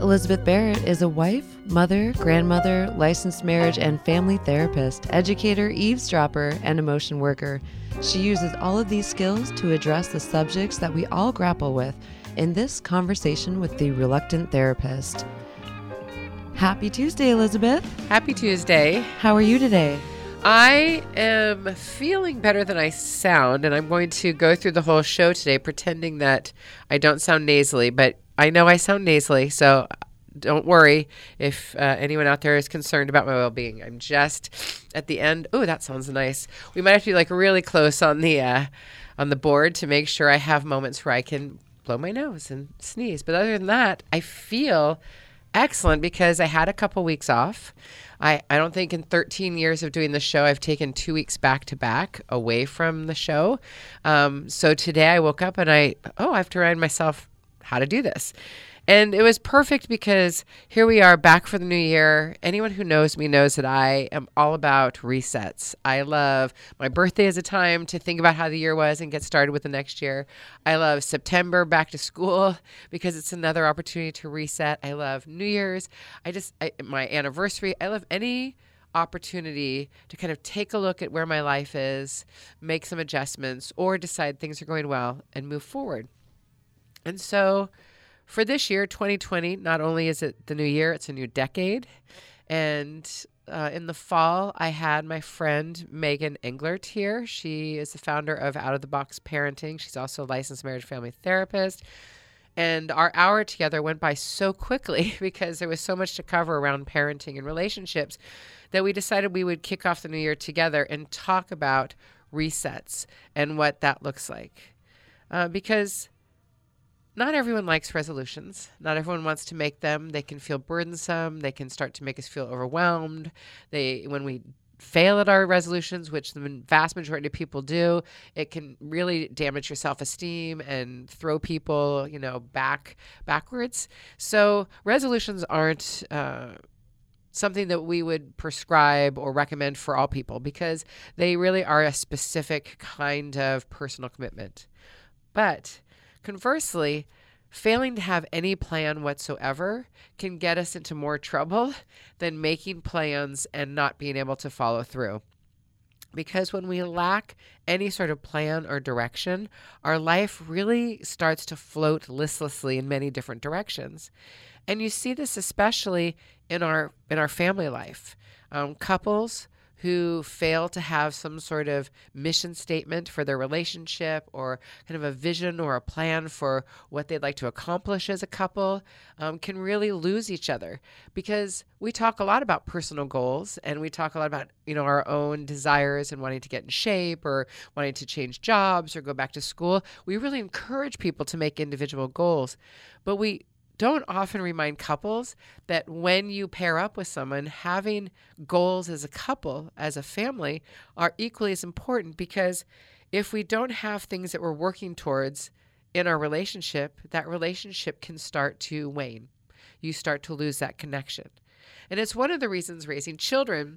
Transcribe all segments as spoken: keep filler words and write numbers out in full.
Elizabeth Barrett is a wife, mother, grandmother, licensed marriage and family therapist, educator, eavesdropper, and emotion worker. She uses all of these skills to address the subjects that we all grapple with in this conversation with the reluctant therapist. Happy Tuesday, Elizabeth. Happy Tuesday. How are you today? I am feeling better than I sound, and I'm going to go through the whole show today pretending that I don't sound nasally, but I know I sound nasally, so don't worry if uh, anyone out there is concerned about my well-being. I'm just at the end. Oh, that sounds nice. We might have to be like really close on the uh, on the board to make sure I have moments where I can blow my nose and sneeze. But other than that, I feel excellent because I had a couple weeks off. I, I don't think in thirteen years of doing the show, I've taken two weeks back to back away from the show. Um, so today I woke up and I, oh, I have to remind myself how to do this. And it was perfect because here we are back for the new year. Anyone who knows me knows that I am all about resets. I love my birthday as a time to think about how the year was and get started with the next year. I love September back to school because it's another opportunity to reset. I love New Year's. I just, I, my anniversary. I love any opportunity to kind of take a look at where my life is, make some adjustments, or decide things are going well and move forward. And so for this year, twenty twenty, not only is it the new year, it's a new decade. And uh, in the fall, I had my friend Megan Englert here. She is the founder of Out of the Box Parenting. She's also a licensed marriage family therapist. And our hour together went by so quickly because there was so much to cover around parenting and relationships that we decided we would kick off the new year together and talk about resets and what that looks like. Uh, because not everyone likes resolutions. Not everyone wants to make them. They can feel burdensome. They can start to make us feel overwhelmed. They, when we fail at our resolutions, which the vast majority of people do, it can really damage your self-esteem and throw people, you know, back backwards. So resolutions aren't uh, something that we would prescribe or recommend for all people because they really are a specific kind of personal commitment. But conversely, failing to have any plan whatsoever can get us into more trouble than making plans and not being able to follow through. Because when we lack any sort of plan or direction, our life really starts to float listlessly in many different directions. And you see this especially in our in our family life. Um, couples who fail to have some sort of mission statement for their relationship or kind of a vision or a plan for what they'd like to accomplish as a couple um, can really lose each other because we talk a lot about personal goals and we talk a lot about, you know, our own desires and wanting to get in shape or wanting to change jobs or go back to school. We really encourage people to make individual goals, but we don't often remind couples that when you pair up with someone, having goals as a couple, as a family, are equally as important because if we don't have things that we're working towards in our relationship, that relationship can start to wane. You start to lose that connection. And it's one of the reasons raising children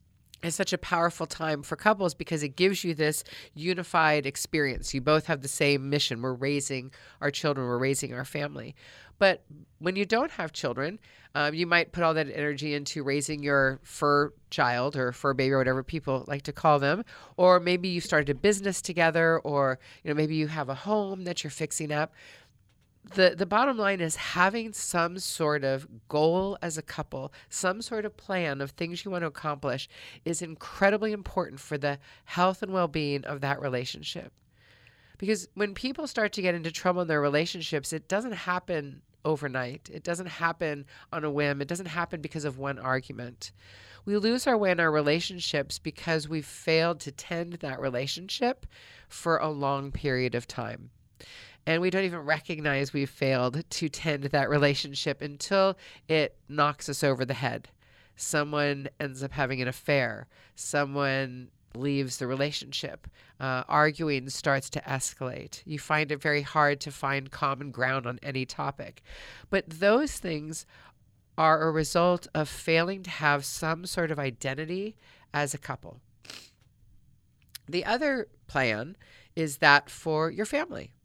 is such a powerful time for couples because it gives you this unified experience. You both have the same mission. We're raising our children. We're raising our family. But when you don't have children, um, you might put all that energy into raising your fur child or fur baby or whatever people like to call them. Or maybe you started a business together or, you know, maybe you have a home that you're fixing up. The the bottom line is having some sort of goal as a couple, some sort of plan of things you want to accomplish is incredibly important for the health and well-being of that relationship. Because when people start to get into trouble in their relationships, it doesn't happen overnight. It doesn't happen on a whim. It doesn't happen because of one argument. We lose our way in our relationships because we've failed to tend that relationship for a long period of time. And we don't even recognize we've failed to tend that relationship until it knocks us over the head. Someone ends up having an affair. Someone leaves the relationship. Uh, arguing starts to escalate. You find it very hard to find common ground on any topic. But those things are a result of failing to have some sort of identity as a couple. The other plan is that for your family.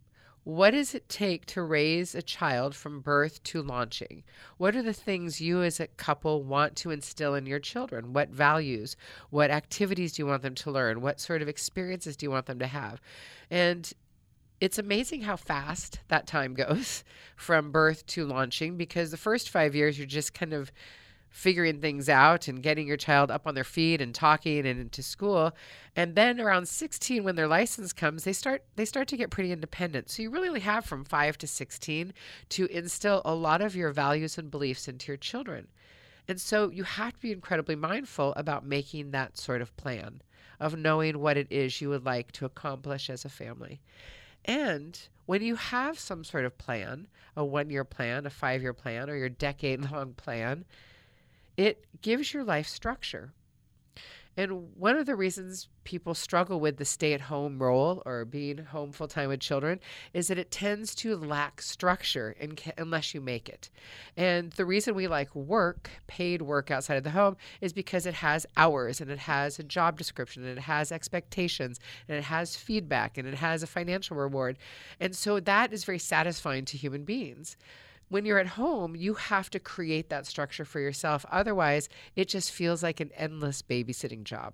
What does it take to raise a child from birth to launching? What are the things you as a couple want to instill in your children? What values? What activities do you want them to learn? What sort of experiences do you want them to have? And it's amazing how fast that time goes from birth to launching, because the first five years you're just kind of figuring things out and getting your child up on their feet and talking and into school. And then around sixteen, when their license comes, they start they start to get pretty independent. So you really only have from five to sixteen to instill a lot of your values and beliefs into your children. And so you have to be incredibly mindful about making that sort of plan, of knowing what it is you would like to accomplish as a family. And when you have some sort of plan, a one-year plan, a five-year plan, or your decade-long plan, it gives your life structure. And one of the reasons people struggle with the stay-at-home role or being home full-time with children is that it tends to lack structure in ca- unless you make it. And the reason we like work, paid work outside of the home, is because it has hours and it has a job description and it has expectations and it has feedback and it has a financial reward. And so that is very satisfying to human beings. When you're at home, you have to create that structure for yourself. Otherwise, it just feels like an endless babysitting job.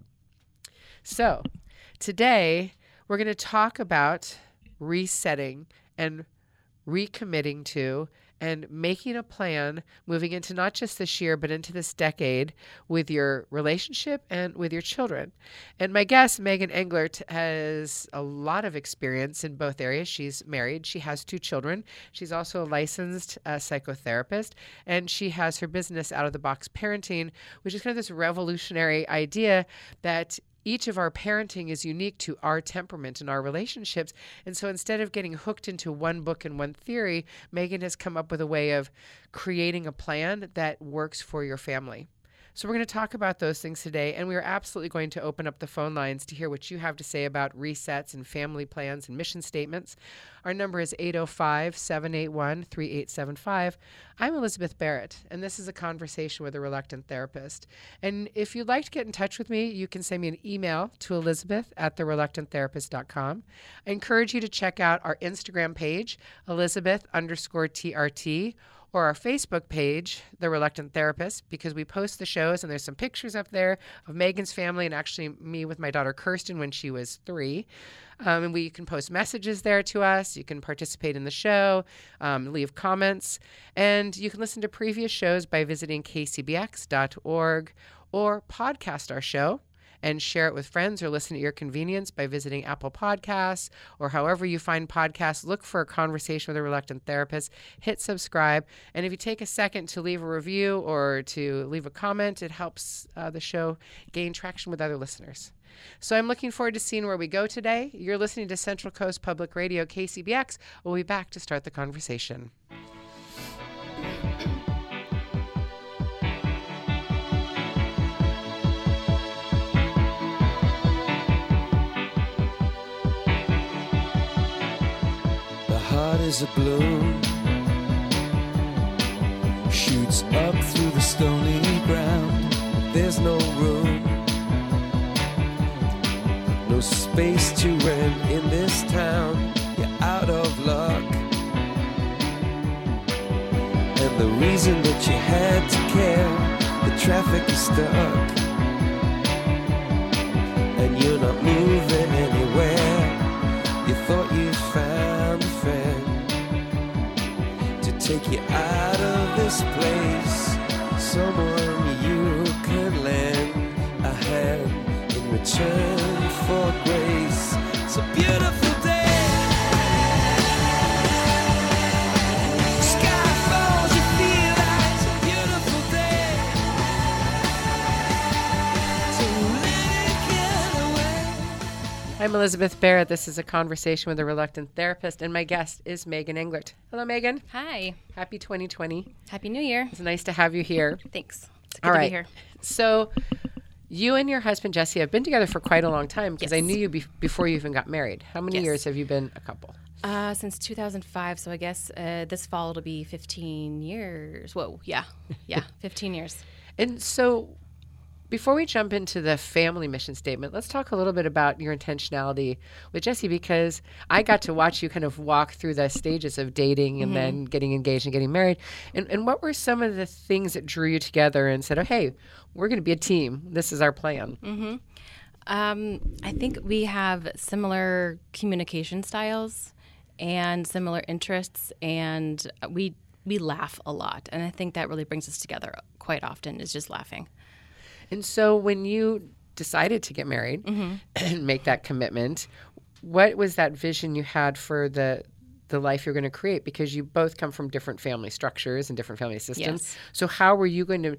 So today, we're going to talk about resetting and recommitting to and making a plan moving into not just this year, but into this decade with your relationship and with your children. And my guest, Megan Englert, has a lot of experience in both areas. She's married. She has two children. She's also a licensed uh, psychotherapist, and she has her business Out of the Box Parenting, which is kind of this revolutionary idea that each of our parenting is unique to our temperament and our relationships. And so instead of getting hooked into one book and one theory, Megan has come up with a way of creating a plan that works for your family. So we're going to talk about those things today, and we are absolutely going to open up the phone lines to hear what you have to say about resets and family plans and mission statements. Our number is eight oh five, seven eight one, three eight seven five. I'm Elizabeth Barrett, and this is a conversation with a reluctant therapist. And if you'd like to get in touch with me, you can send me an email to elizabeth at the reluctant therapist dot com. I encourage you to check out our Instagram page, Elizabeth underscore T R T, or our Facebook page, The Reluctant Therapist, because we post the shows and there's some pictures up there of Megan's family and actually me with my daughter Kirsten when she was three. Um, and we you can post messages there to us. You can participate in the show, um, leave comments, and you can listen to previous shows by visiting k c b x dot org or podcast our show and share it with friends or listen at your convenience by visiting Apple Podcasts or however you find podcasts. Look for A Conversation with a Reluctant Therapist, hit subscribe, and if you take a second to leave a review or to leave a comment, it helps uh, the show gain traction with other listeners. So I'm looking forward to seeing where we go today. You're listening to Central Coast Public Radio, K C B X. We'll be back to start the conversation. Heart is a balloon, shoots up through the stony ground. There's no room, no space to rent in this town. You're out of luck, and the reason that you had to care, the traffic is stuck, and you're not moving anywhere. You thought you found a friend to take you out of this place, someone you can lend a hand in return for grace. It's a beautiful day. Sky falls, you feel like it's a beautiful day to let it get away. I'm Elizabeth Barrett. This is A Conversation with a Reluctant Therapist, and my guest is Megan Englert. Hello, Megan. Hi. Happy twenty twenty. Happy New Year. It's nice to have you here. Thanks. It's good All to right. be here. So you and your husband, Jesse, have been together for quite a long time because I Yes. knew you be- before you even got married. How many Yes. years have you been a couple? Uh, since two thousand five, so I guess uh, this fall it'll be fifteen years. Whoa, yeah, yeah, fifteen years. And so Before we jump into the family mission statement, let's talk a little bit about your intentionality with Jesse, because I got to watch you kind of walk through the stages of dating and mm-hmm. then getting engaged and getting married. And, and what were some of the things that drew you together and said, oh, hey, we're going to be a team. This is our plan. Mm-hmm. Um, I think we have similar communication styles and similar interests, and we we laugh a lot. And I think that really brings us together quite often, is just laughing. And so when you decided to get married mm-hmm. and make that commitment, what was that vision you had for the the life you're going to create? Because you both come from different family structures and different family systems. Yes. So how were you going to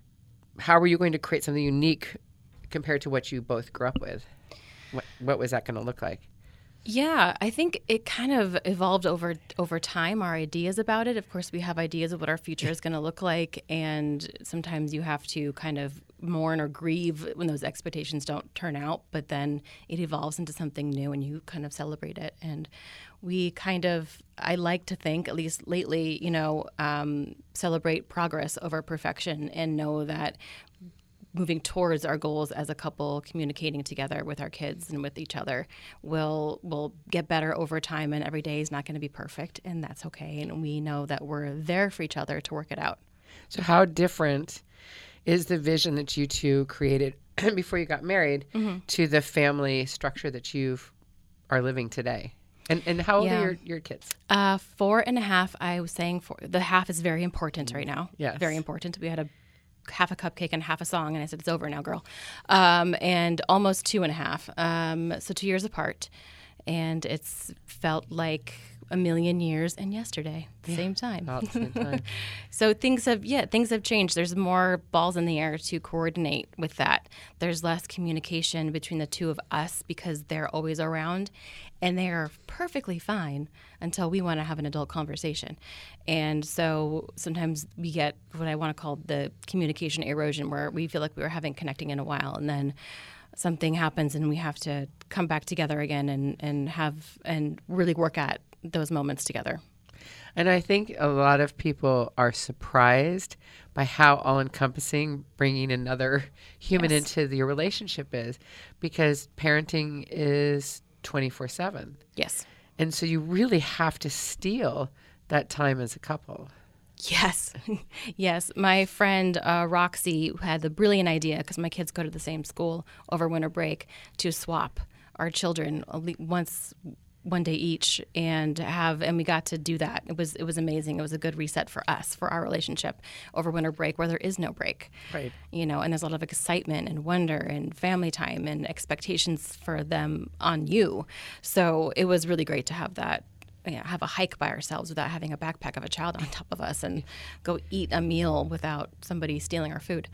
how were you going to create something unique compared to what you both grew up with? What what was that going to look like? Yeah, I think it kind of evolved over over time, our ideas about it. Of course, we have ideas of what our future is going to look like, and sometimes you have to kind of mourn or grieve when those expectations don't turn out, but then it evolves into something new and you kind of celebrate it. And we kind of, I like to think, at least lately, you know, um, celebrate progress over perfection and know that moving towards our goals as a couple, communicating together with our kids and with each other, will will get better over time, and every day is not going to be perfect, and that's okay. And we know that we're there for each other to work it out. So how different is the vision that you two created before you got married mm-hmm. to the family structure that you are living today? And and how old yeah. are your, your kids? Uh, four and a half. I was saying four, the half is very important right now. Yes. Very important. We had a half a cupcake and half a song, and I said, it's over now, girl. Um, and almost two and a half. Um, so two years apart. And it's felt like a million years and yesterday at the yeah, same time. About the same time. So things have, yeah, things have changed. There's more balls in the air to coordinate with that. There's less communication between the two of us because they're always around, and they are perfectly fine until we want to have an adult conversation. And so sometimes we get what I want to call the communication erosion, where we feel like we were having connecting in a while, and then something happens and we have to come back together again and, and have and really work at those moments together. And I think a lot of people are surprised by how all-encompassing bringing another human yes. into your relationship is, because parenting is twenty-four seven. Yes. And so you really have to steal that time as a couple. Yes. Yes. My friend uh, Roxy had the brilliant idea, because my kids go to the same school over winter break, to swap our children once one day each and have and we got to do that. It was it was amazing. It was a good reset for us, for our relationship over winter break, where there is no break. Right. You know, and there's a lot of excitement and wonder and family time and expectations for them on you. So it was really great to have that. You know, have a hike by ourselves without having a backpack of a child on top of us, and go eat a meal without somebody stealing our food.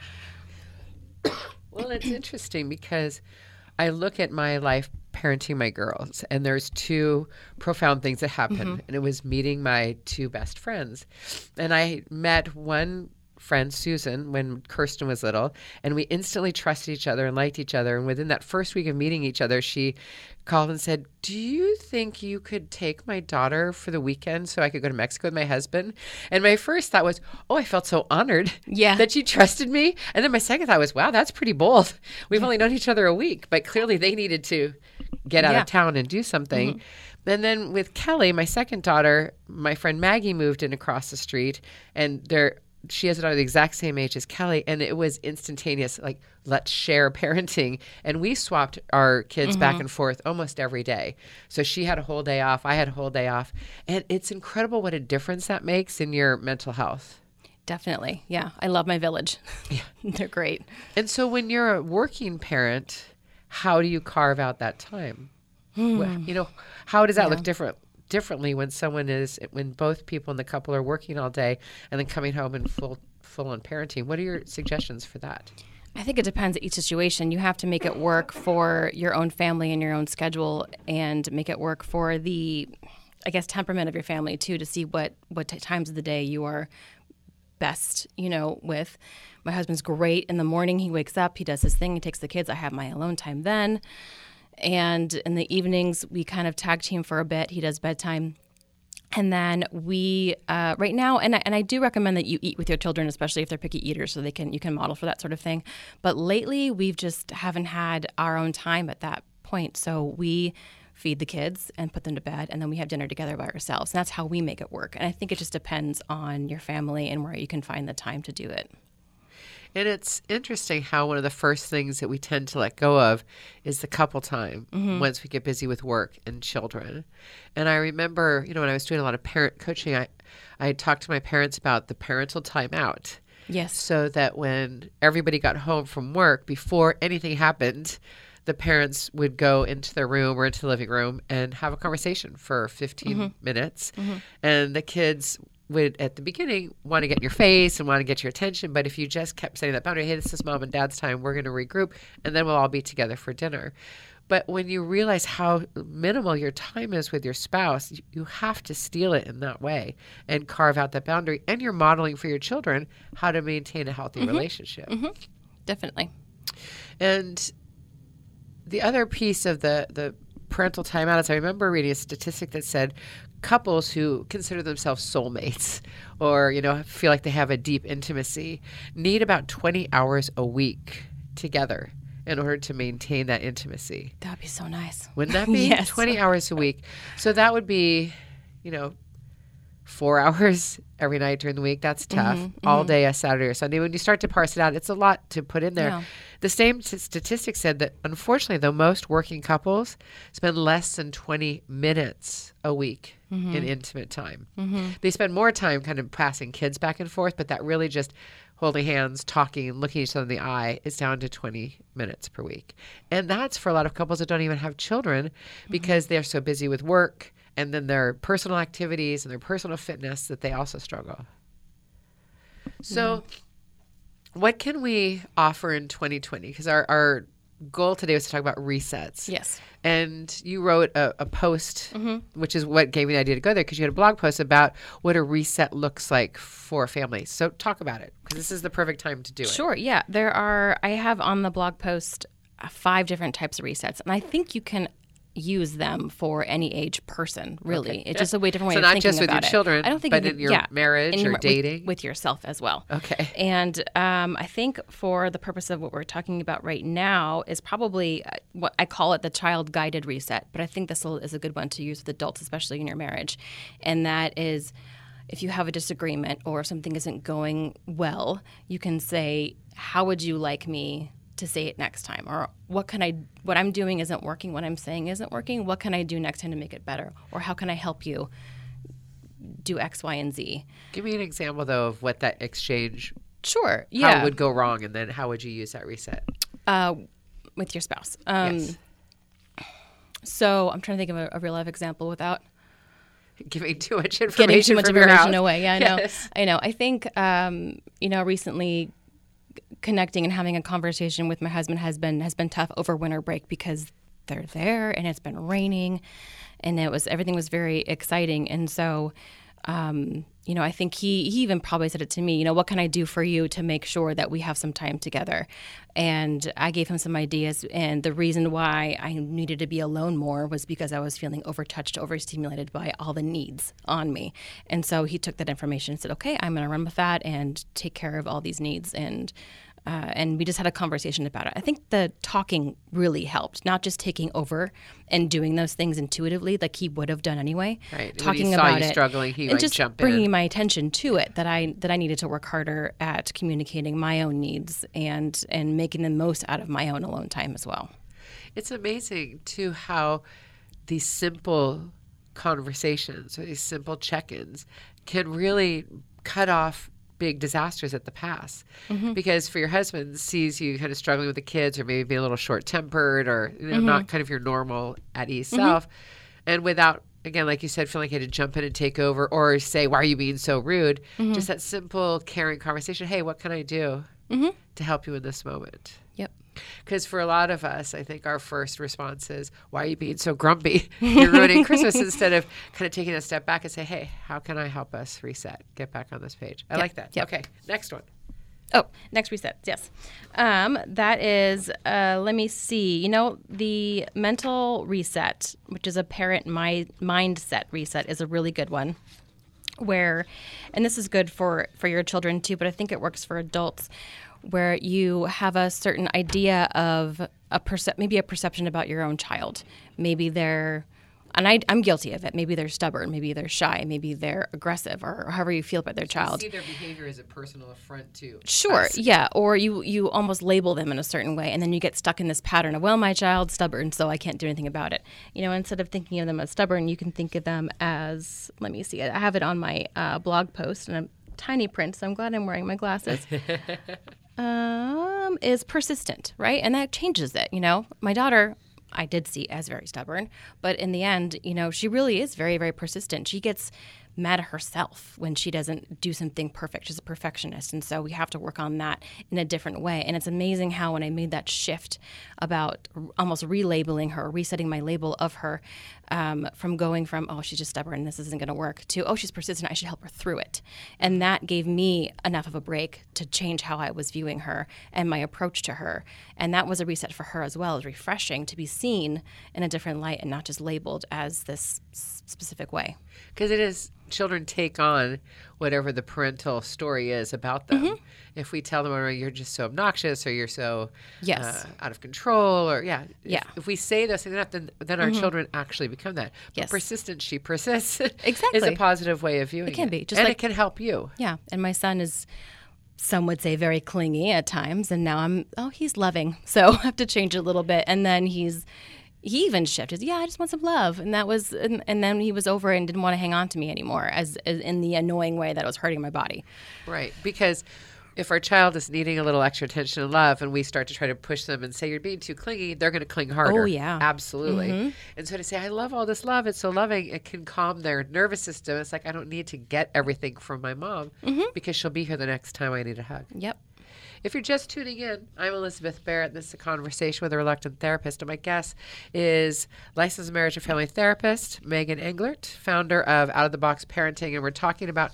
Well, it's interesting because I look at my life parenting my girls, and there's two profound things that happened. Mm-hmm. And it was meeting my two best friends. And I met one friend, Susan, when Kirsten was little, and we instantly trusted each other and liked each other. And within that first week of meeting each other, she called and said, do you think you could take my daughter for the weekend so I could go to Mexico with my husband? And my first thought was, oh, I felt so honored yeah. that she trusted me. And then my second thought was, wow, that's pretty bold. We've yeah. only known each other a week, but clearly they needed to get out yeah. of town and do something. Mm-hmm. And then with Kelly, my second daughter, my friend Maggie moved in across the street, and they're she has a daughter the exact same age as Kelly, and it was instantaneous, like, let's share parenting. And we swapped our kids mm-hmm. back and forth almost every day. So she had a whole day off, I had a whole day off. And it's incredible what a difference that makes in your mental health. Definitely. Yeah. I love my village. Yeah. They're great. And so when you're a working parent, how do you carve out that time? Mm. You know, how does that yeah. look different? differently when someone is when both people in the couple are working all day and then coming home in full full on parenting? What are your suggestions for that? I think it depends on each situation. You have to make it work for your own family and your own schedule, and make it work for the, I guess, temperament of your family too, to see what what t- times of the day you are best, you know, with. My husband's great in the morning. He wakes up, he does his thing, he takes the kids. I have my alone time then. And in the evenings, we kind of tag team for a bit. He does bedtime. And then we, uh, right now, and I, and I do recommend that you eat with your children, especially if they're picky eaters, so they can you can model for that sort of thing. But lately, we've just haven't had our own time at that point. So we feed the kids and put them to bed, and then we have dinner together by ourselves. And that's how we make it work. And I think it just depends on your family and where you can find the time to do it. And it's interesting how one of the first things that we tend to let go of is the couple time mm-hmm. once we get busy with work and children. And I remember, you know, when I was doing a lot of parent coaching, I, I talked to my parents about the parental timeout. Yes. So that when everybody got home from work, before anything happened, the parents would go into their room or into the living room and have a conversation for fifteen mm-hmm. minutes. Mm-hmm. And the kids would, at the beginning, want to get in your face and want to get your attention. But if you just kept setting that boundary, hey, this is mom and dad's time, we're going to regroup, and then we'll all be together for dinner. But when you realize how minimal your time is with your spouse, you have to steal it in that way and carve out that boundary. And you're modeling for your children how to maintain a healthy mm-hmm. relationship. Mm-hmm. Definitely. And the other piece of the, the parental timeout is I remember reading a statistic that said couples who consider themselves soulmates or, you know, feel like they have a deep intimacy need about twenty hours a week together in order to maintain that intimacy. That would be so nice. Wouldn't that be? Yes. twenty hours a week. So that would be, you know, four hours every night during the week. That's tough. Mm-hmm, All mm-hmm. day a Saturday or Sunday. When you start to parse it out, it's a lot to put in there. Yeah. The same t- statistic said that, unfortunately, though, most working couples spend less than twenty minutes a week mm-hmm. in intimate time. Mm-hmm. They spend more time kind of passing kids back and forth, but that really just holding hands, talking, and looking each other in the eye is down to twenty minutes per week. And that's for a lot of couples that don't even have children because mm-hmm. they're so busy with work and then their personal activities and their personal fitness that they also struggle. So mm-hmm. what can we offer in twenty twenty? Because our, our goal today was to talk about resets. Yes. And you wrote a, a post, mm-hmm. which is what gave me the idea to go there, because you had a blog post about what a reset looks like for families. So talk about it, because this is the perfect time to do it. Sure. Yeah. There are, I have on the blog post uh, five different types of resets, and I think you can use them for any age person, really. Okay. It's Yeah. just a way different way So of not thinking just with your about it. children, I don't think but you in can- your yeah, marriage in or your- with- dating? with yourself as well. Okay. And um, I think for the purpose of what we're talking about right now is probably uh, what I call it the child-guided reset, but I think this will- is a good one to use with adults, especially in your marriage. And that is, if you have a disagreement or if something isn't going well, you can say, how would you like me to say it next time? Or what can I, what I'm doing isn't working, what I'm saying isn't working, what can I do next time to make it better? Or how can I help you do X, Y, and Z? Give me an example, though, of what that exchange, Sure, how yeah. it would go wrong, and then how would you use that reset? Uh, with your spouse. Um, Yes. So I'm trying to think of a, a real life example without Giving too much information getting too much from your information house. away. Yeah, I know. Yes. I know. I think, um, you know, recently connecting and having a conversation with my husband has been has been tough over winter break because they're there and it's been raining and it was everything was very exciting. And so, um, you know, I think he, he even probably said it to me, you know, what can I do for you to make sure that we have some time together? And I gave him some ideas. And the reason why I needed to be alone more was because I was feeling overtouched, overstimulated by all the needs on me. And so he took that information and said, okay, I'm going to run with that and take care of all these needs. And Uh, and we just had a conversation about it. I think the talking really helped, not just taking over and doing those things intuitively like he would have done anyway. Right. Talking when he saw about you it struggling, he and might just jump bringing in. my attention to it that I that I needed to work harder at communicating my own needs and and making the most out of my own alone time as well. It's amazing, too, how these simple conversations or these simple check-ins can really cut off big disasters at the pass. Mm-hmm. Because for your husband sees you kind of struggling with the kids or maybe being a little short-tempered or you know, mm-hmm. not kind of your normal at ease mm-hmm. self. And without, again, like you said, feeling like you had to jump in and take over or say, why are you being so rude? Mm-hmm. Just that simple, caring conversation. Hey, what can I do mm-hmm. to help you in this moment? Yep. Because for a lot of us, I think our first response is, why are you being so grumpy? You're ruining Christmas, instead of kind of taking a step back and say, hey, how can I help us reset? Get back on this page. I Yep. like that. Yep. Okay, next one. Oh, next reset. Yes. Um, that is, uh, let me see. You know, the mental reset, which is a parent mi- mindset reset, is a really good one. Where, and this is good for, for your children too, but I think it works for adults, where you have a certain idea of a perce- maybe a perception about your own child. Maybe they're, and I, I'm guilty of it. Maybe they're stubborn. Maybe they're shy. Maybe they're aggressive, or however you feel about their child. You see their behavior as a personal affront to Sure, us. yeah. Or you, you almost label them in a certain way, and then you get stuck in this pattern of, well, my child's stubborn, so I can't do anything about it. You know, instead of thinking of them as stubborn, you can think of them as, let me see, I have it on my uh, blog post, and I'm tiny print, so I'm glad I'm wearing my glasses. um, is persistent, right? And that changes it, you know. My daughter, I did see as very stubborn, but in the end, you know, she really is very, very persistent. She gets mad at herself when she doesn't do something perfect. She's a perfectionist, and so we have to work on that in a different way. And it's amazing how when I made that shift about almost relabeling her, resetting my label of her, um, from going from, oh, she's just stubborn, this isn't going to work, to, oh, she's persistent, I should help her through it. And that gave me enough of a break to change how I was viewing her and my approach to her. And that was a reset for her as well. It was refreshing to be seen in a different light and not just labeled as this s- specific way. Because it is, children take on whatever the parental story is about them. Mm-hmm. If we tell them, oh, you're just so obnoxious, or you're so yes. uh, out of control, or yeah, yeah. If, if we say those things, then then our mm-hmm. children actually become that. Yes. But persistent, she persists. Exactly, is a positive way of viewing it. It can be, just and like, it can help you. Yeah, and my son is, some would say, very clingy at times, and now I'm, oh, he's loving, so I have to change it a little bit, and then he's. He even shifted. Yeah, I just want some love, and that was, and, and then he was over and didn't want to hang on to me anymore, as, as in the annoying way that was hurting my body. Right, because if our child is needing a little extra attention and love, and we start to try to push them and say you're being too clingy, they're going to cling harder. Oh yeah, absolutely. Mm-hmm. And so to say I love all this love, it's so loving, it can calm their nervous system. It's like I don't need to get everything from my mom mm-hmm. because she'll be here the next time I need a hug. Yep. If you're just tuning in, I'm Elizabeth Barrett. This is a conversation with a reluctant therapist. And my guest is licensed marriage and family therapist Megan Englert, founder of Out of the Box Parenting. And we're talking about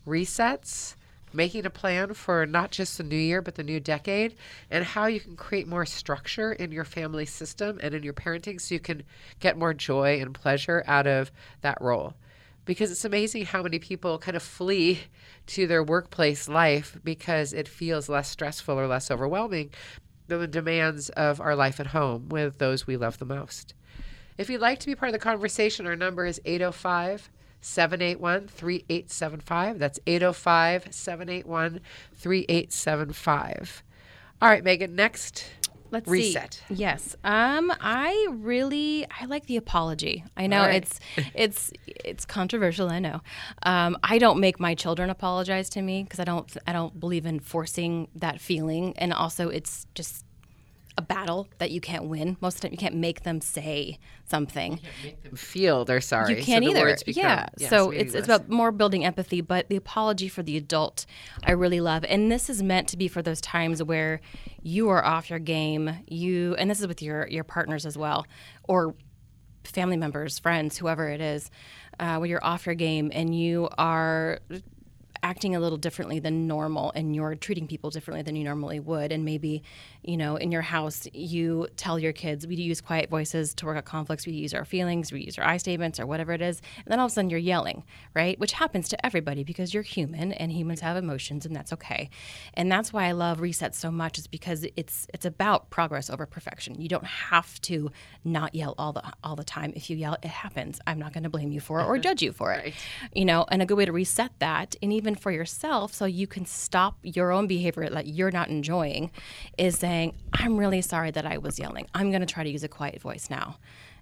resets, making a plan for not just the new year, but the new decade, and how you can create more structure in your family system and in your parenting so you can get more joy and pleasure out of that role. Because it's amazing how many people kind of flee to their workplace life because it feels less stressful or less overwhelming than the demands of our life at home with those we love the most. If you'd like to be part of the conversation, our number is eight oh five, seven eight one, three eight seven five. That's eight oh five, seven eight one, three eight seven five. All right, Megan, next. Let's reset. See. Yes. Um, I really I like the apology. I know right. it's it's it's controversial. I know. Um, I don't make my children apologize to me because I don't I don't believe in forcing that feeling, and also it's just a battle that you can't win. Most of the time, you can't make them say something. You can't make them feel they're sorry. You can't so either. Become, yeah. yes, so meaningless. it's it's about more building empathy, but the apology for the adult, I really love. And this is meant to be for those times where you are off your game. You and this is with your your partners as well, or family members, friends, whoever it is, uh, when you're off your game and you are acting a little differently than normal, and you're treating people differently than you normally would. And maybe, you know, in your house, you tell your kids, we use quiet voices to work out conflicts. We use our feelings, we use our I statements or whatever it is. And then all of a sudden you're yelling, right? Which happens to everybody because you're human and humans have emotions, and that's okay. And that's why I love Reset so much, is because it's it's about progress over perfection. You don't have to not yell all the all the time. If you yell, it happens. I'm not going to blame you for it or judge you for it. Right. You know, and a good way to reset that, and even for yourself, so you can stop your own behavior that you're not enjoying, is saying, I'm really sorry that I was yelling. I'm going to try to use a quiet voice now,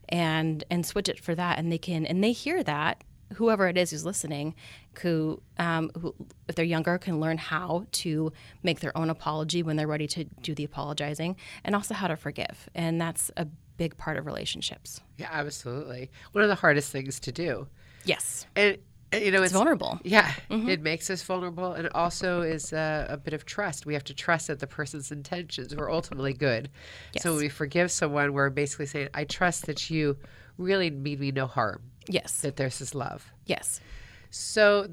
and and switch it for that. And they can, and they hear that, whoever it is who's listening, who, um, who if they're younger, can learn how to make their own apology when they're ready to do the apologizing, and also how to forgive. And that's a big part of relationships. Yeah, absolutely. One of the hardest things to do. Yes. And you know, it's, it's vulnerable. Yeah, mm-hmm. It makes us vulnerable, and it also is uh, a bit of trust. We have to trust that the person's intentions were ultimately good. Yes. So when we forgive someone, we're basically saying, I trust that you really mean me no harm. Yes. That there's this love. Yes. So the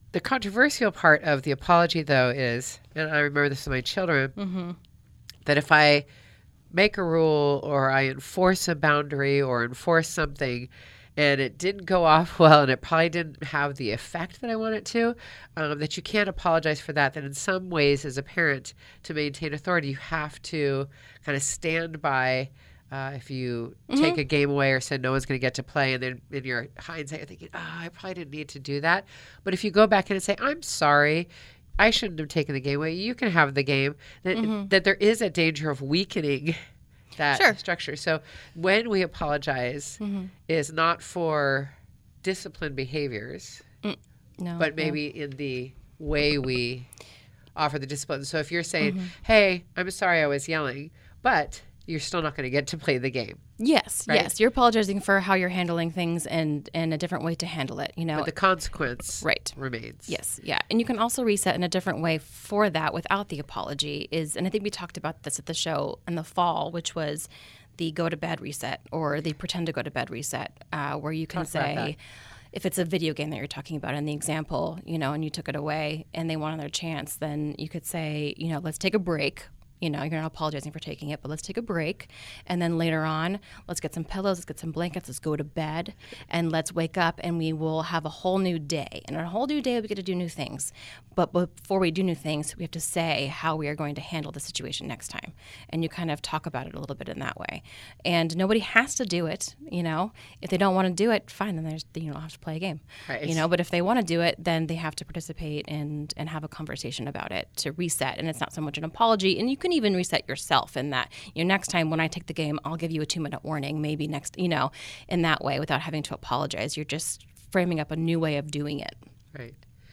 The controversial part of the apology, though, is, and I remember this with my children, Mm-hmm. that if I make a rule or I enforce a boundary or enforce something and it didn't go off well and it probably didn't have the effect that I want it to, um, that you can't apologize for that. That in some ways, as a parent, to maintain authority, you have to kind of stand by. Uh, if you Mm-hmm. take a game away or said no one's going to get to play, and then in your hindsight, you're thinking, oh, I probably didn't need to do that. But if you go back in and say, I'm sorry, I shouldn't have taken the game away, you can have the game, that, Mm-hmm. that there is a danger of weakening that Sure. structure. So when we apologize Mm-hmm. is not for disciplined behaviors, No. but yeah. maybe in the way we offer the discipline. So if you're saying, Mm-hmm. hey, I'm sorry I was yelling, but you're still not going to get to play the game. Yes, Right? yes. You're apologizing for how you're handling things and, and a different way to handle it, you know. But the consequence Right. remains. Yes, yeah. And you can also reset in a different way for that without the apology is, and I think we talked about this at the show in the fall, which was the go to bed reset or the pretend to go to bed reset, uh, where you can Talk about that. say, if it's a video game that you're talking about in the example, you know, and you took it away and they wanted their chance, then you could say, you know, let's take a break. You know, you're not apologizing for taking it, but let's take a break. And then later on, let's get some pillows, let's get some blankets, let's go to bed, and let's wake up and we will have a whole new day. And on a whole new day, we get to do new things. But before we do new things, we have to say how we are going to handle the situation next time. And you kind of talk about it a little bit in that way. And nobody has to do it, you know. If they don't want to do it, fine, then there's, you don't have to play a game. Right. You know, but if they want to do it, then they have to participate and, and have a conversation about it to reset. And it's not so much an apology. And you can even reset yourself in that, you know, next time when I take the game, I'll give you a two minute warning, maybe next, you know, in that way without having to apologize. You're just framing up a new way of doing it. Right.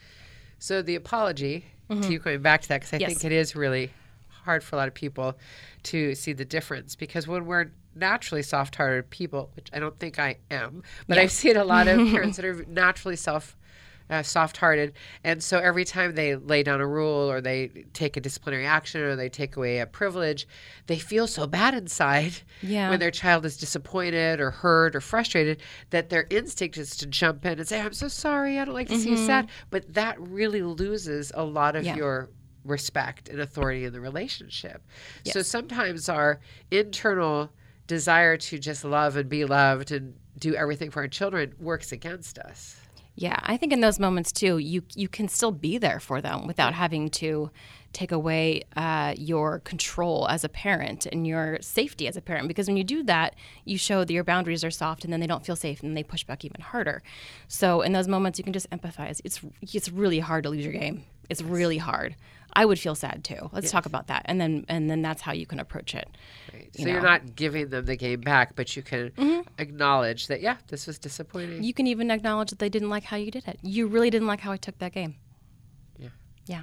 So the apology, to you going back to that, because I Yes. think it is really hard for a lot of people to see the difference. Because when we're naturally soft-hearted people, which I don't think I am, but Yeah. I've seen a lot of parents that are naturally self uh, soft-hearted, and so every time they lay down a rule or they take a disciplinary action or they take away a privilege, they feel so bad inside Yeah. when their child is disappointed or hurt or frustrated that their instinct is to jump in and say, I'm so sorry, I don't like to see you sad. But that really loses a lot of Yeah. your respect and authority in the relationship. So Yes. sometimes our internal desire to just love and be loved and do everything for our children works against us. Yeah, I think in those moments too, you you can still be there for them without having to take away uh, your control as a parent and your safety as a parent. Because when you do that, you show that your boundaries are soft, and then they don't feel safe, and they push back even harder. So in those moments, you can just empathize. It's it's really hard to lose your game. It's really hard. I would feel sad too. Let's talk about that, and then and then that's how you can approach it. Right. You So you're know. not giving them the game back, but you can acknowledge that, yeah, this was disappointing. You can even acknowledge that they didn't like how you did it. You really didn't like how I took that game. Yeah. Yeah.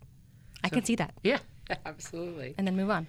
I can see that. yeah, absolutely. And then move on.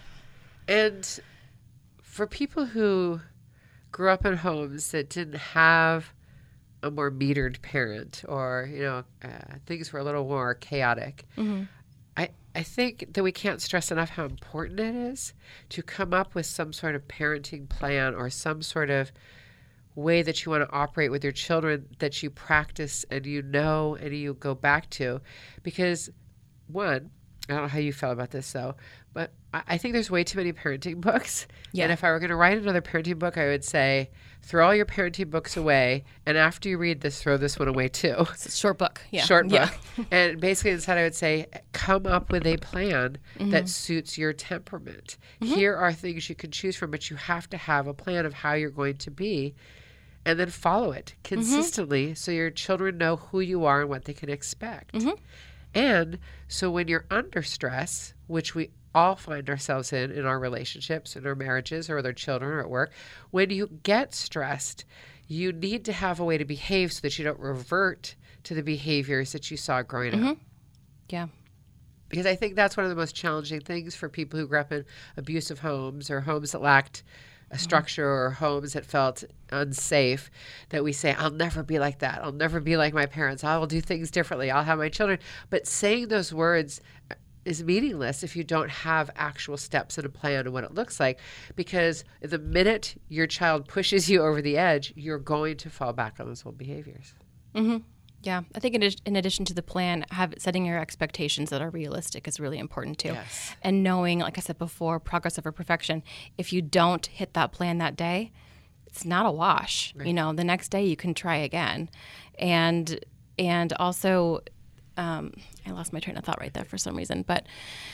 And for people who grew up in homes that didn't have a more metered parent, or, you know, uh, things were a little more chaotic, I, I think that we can't stress enough how important it is to come up with some sort of parenting plan or some sort of way that you want to operate with your children that you practice and you know and you go back to. Because, one, I don't know how you felt about this, though, but I, I think there's way too many parenting books. Yeah. And if I were going to write another parenting book, I would say, throw all your parenting books away, and after you read this, throw this one away, too. It's a short book. Yeah. Short book. Yeah. And basically instead I would say, come up with a plan Mm-hmm. that suits your temperament. Here are things you can choose from, but you have to have a plan of how you're going to be, and then follow it consistently so your children know who you are and what they can expect. Mm-hmm. And so when you're under stress, which we all find ourselves in in our relationships, in our marriages, or with our children, or at work, when you get stressed, you need to have a way to behave so that you don't revert to the behaviors that you saw growing up. Yeah. Because I think that's one of the most challenging things for people who grew up in abusive homes or homes that lacked a structure or homes that felt unsafe, that we say, I'll never be like that. I'll never be like my parents. I will do things differently. I'll have my children. But saying those words is meaningless if you don't have actual steps and a plan and what it looks like. Because the minute your child pushes you over the edge, you're going to fall back on those old behaviors. Yeah, I think in, ad- in addition to the plan, have setting your expectations that are realistic is really important too. Yes. And knowing, like I said before, progress over perfection. If you don't hit that plan that day, it's not a wash. Right. You know, the next day you can try again. And and also, um, I lost my train of thought right there for some reason, but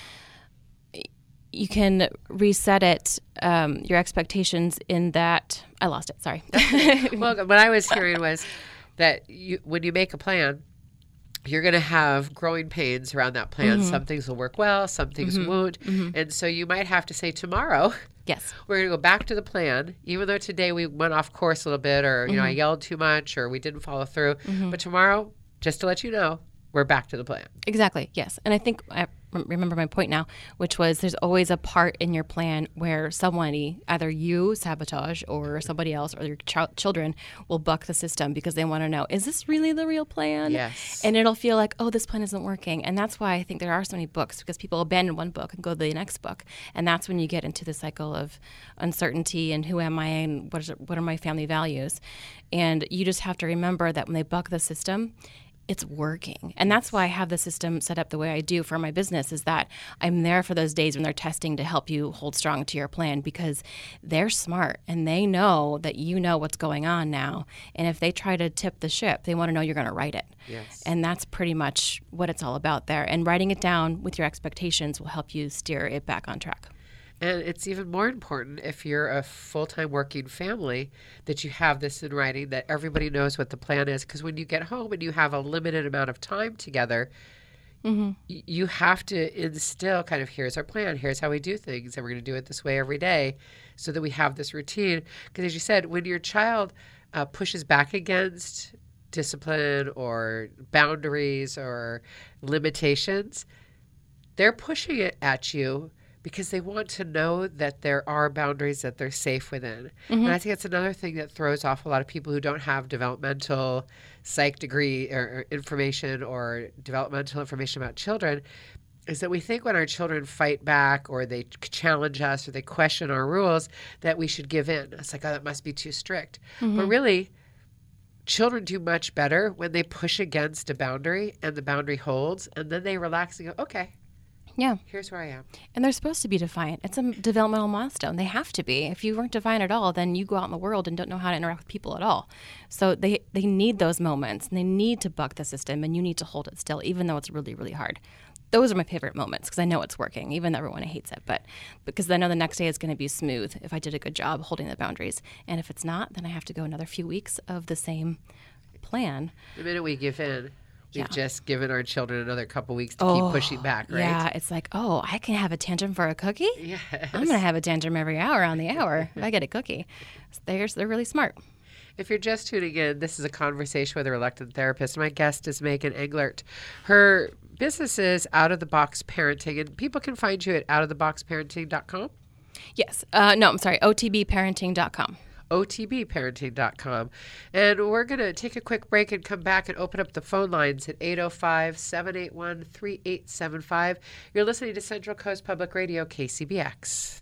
you can reset it, um, your expectations in that, I lost it, sorry. Well, what I was hearing was that you, when you make a plan, you're going to have growing pains around that plan. Mm-hmm. Some things will work well, some things Mm-hmm. won't. Mm-hmm. And so you might have to say tomorrow, Yes. we're going to go back to the plan, even though today we went off course a little bit, or, you know, I yelled too much, or we didn't follow through. Mm-hmm. But tomorrow, just to let you know, we're back to the plan. Exactly. Yes. And I think I rem- remember my point now, which was there's always a part in your plan where somebody, either you sabotage or somebody else or your ch- children will buck the system because they want to know, is this really the real plan? Yes. And it'll feel like, oh, this plan isn't working. And that's why I think there are so many books, because people abandon one book and go to the next book. And that's when you get into the cycle of uncertainty and who am I and what, is, what are my family values. And you just have to remember that when they buck the system, it's working. And that's why I have the system set up the way I do for my business, is that I'm there for those days when they're testing to help you hold strong to your plan, because they're smart and they know that you know what's going on now. And if they try to tip the ship, they want to know you're going to write it. Yes. And that's pretty much what it's all about there. And writing it down with your expectations will help you steer it back on track. And it's even more important if you're a full-time working family that you have this in writing, that everybody knows what the plan is. Because when you get home and you have a limited amount of time together, Mm-hmm. y- you have to instill kind of, here's our plan, here's how we do things, and we're going to do it this way every day so that we have this routine. Because as you said, when your child uh, pushes back against discipline or boundaries or limitations, they're pushing it at you because they want to know that there are boundaries that they're safe within. Mm-hmm. And I think that's another thing that throws off a lot of people who don't have developmental psych degree or, or information or developmental information about children, is that we think when our children fight back or they challenge us or they question our rules that we should give in. It's like, oh, that must be too strict. Mm-hmm. But really, children do much better when they push against a boundary and the boundary holds, and then they relax and go, okay, Yeah. here's where I am. And they're supposed to be defiant. It's a developmental milestone. They have to be. If you weren't defiant at all, then you go out in the world and don't know how to interact with people at all. So they, they need those moments, and they need to buck the system, and you need to hold it still, even though it's really, really hard. Those are my favorite moments because I know it's working, even though everyone hates it. But because I know the next day is going to be smooth if I did a good job holding the boundaries. And if it's not, then I have to go another few weeks of the same plan. The minute we give in, we've Yeah. just given our children another couple weeks to Oh, keep pushing back, right? Yeah, it's like, oh, I can have a tantrum for a cookie? Yes. I'm going to have a tantrum every hour on the hour if I get a cookie. They're, they're really smart. If you're just tuning in, this is a conversation with a reluctant therapist. My guest is Megan Englert. Her business is Out of the Box Parenting, and people can find you at out of the box parenting dot com. Yes. Uh, no, I'm sorry, O T B parenting dot com. O T B parenting dot com. And we're going to take a quick break and come back and open up the phone lines at eight oh five, seven eight one, three eight seven five. You're listening to Central Coast Public Radio, K C B X.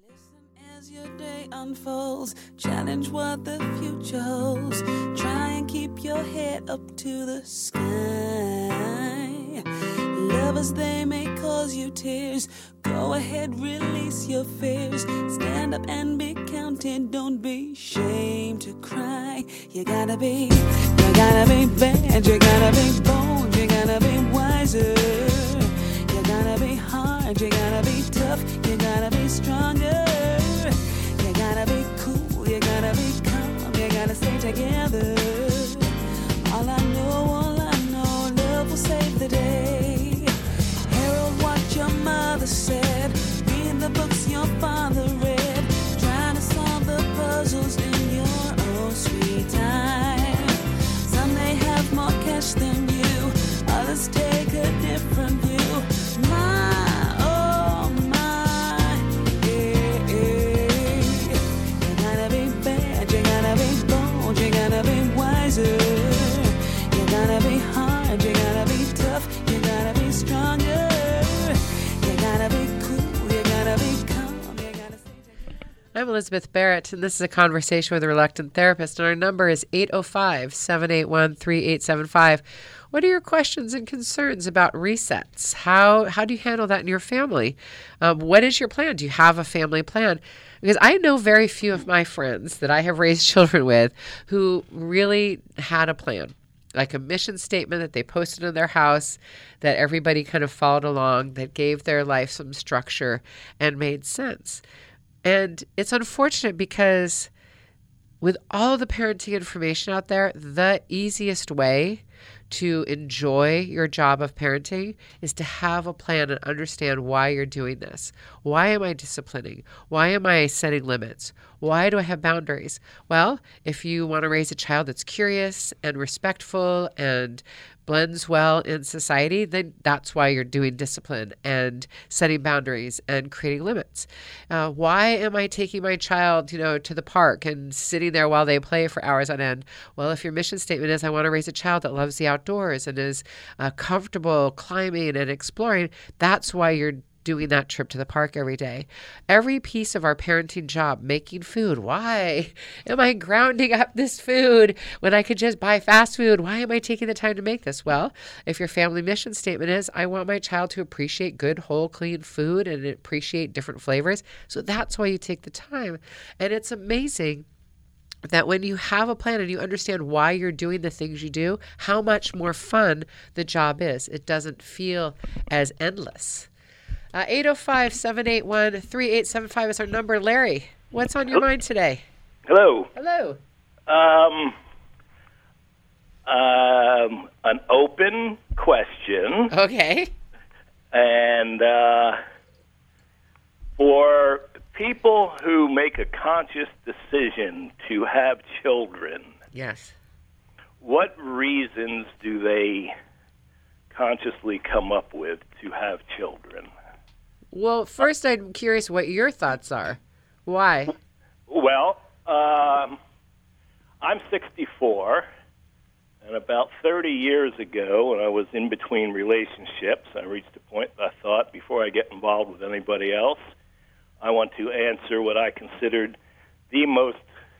As your day unfolds, challenge what the future holds. Try and keep your head up to the sky. Lovers, they may cause you tears. Go ahead, release your fears. Stand up and be counted. Don't be ashamed to cry. You gotta be, you gotta be bad. You gotta be bold. You gotta be wiser. You gotta be hard. You gotta be tough. You gotta be stronger. You gotta be cool, you gotta be calm, you gotta stay together. All I know, all I know, love will save the day. Herald what your mother said, read the books your father read, trying to solve the puzzles in your own sweet time. Some may have more cash than you, others take a different view. My, oh my, yeah, yeah. You gotta be bad, you gotta be bold, you gotta be wiser. You gotta be hard, you gotta be tough, you gotta be stronger. You gotta be cool, you gotta be calm, you gotta stay together. I'm Elizabeth Barrett, and this is a conversation with a reluctant therapist, and our number is eight oh five, seven eight one, three eight seven five. What are your questions and concerns about resets? How how do you handle that in your family? Um, what is your plan? Do you have a family plan? Because I know very few of my friends that I have raised children with who really had a plan, like a mission statement that they posted in their house, that everybody kind of followed along, that gave their life some structure and made sense. And it's unfortunate because with all of the parenting information out there, the easiest way to enjoy your job of parenting is to have a plan and understand why you're doing this. Why am I disciplining? Why am I setting limits? Why do I have boundaries? Well, if you want to raise a child that's curious and respectful and blends well in society, then that's why you're doing discipline and setting boundaries and creating limits. Uh, why am I taking my child, you know, to the park and sitting there while they play for hours on end? Well, if your mission statement is I want to raise a child that loves the outdoors and is uh, comfortable climbing and exploring, that's why you're doing that trip to the park every day. Every piece of our parenting job, making food. Why am I grounding up this food when I could just buy fast food? Why am I taking the time to make this? Well, if your family mission statement is, I want my child to appreciate good, whole, clean food and appreciate different flavors. So that's why you take the time. And it's amazing that when you have a plan and you understand why you're doing the things you do, how much more fun the job is. It doesn't feel as endless. Uh, eight oh five, seven eight one, three eight seven five is our number. Larry, what's on your mind today? Hello. Hello. Um, um, an open question. Okay. And uh, for people who make a conscious decision to have children, Yes. what reasons do they consciously come up with to have children? Well, first I'm curious what your thoughts are. Why? Well, um, I'm sixty-four, and about thirty years ago, when I was in between relationships, I reached a point I thought, before I get involved with anybody else, I want to answer what I considered the most,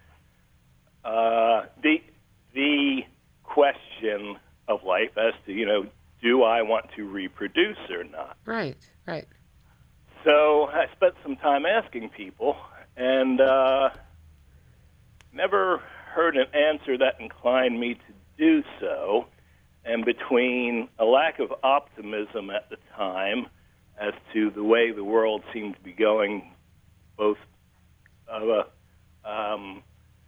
uh, the the question of life as to, you know, do I want to reproduce or not? Right, right. So I spent some time asking people and uh, never heard an answer that inclined me to do so. And between a lack of optimism at the time as to the way the world seemed to be going, both uh, um,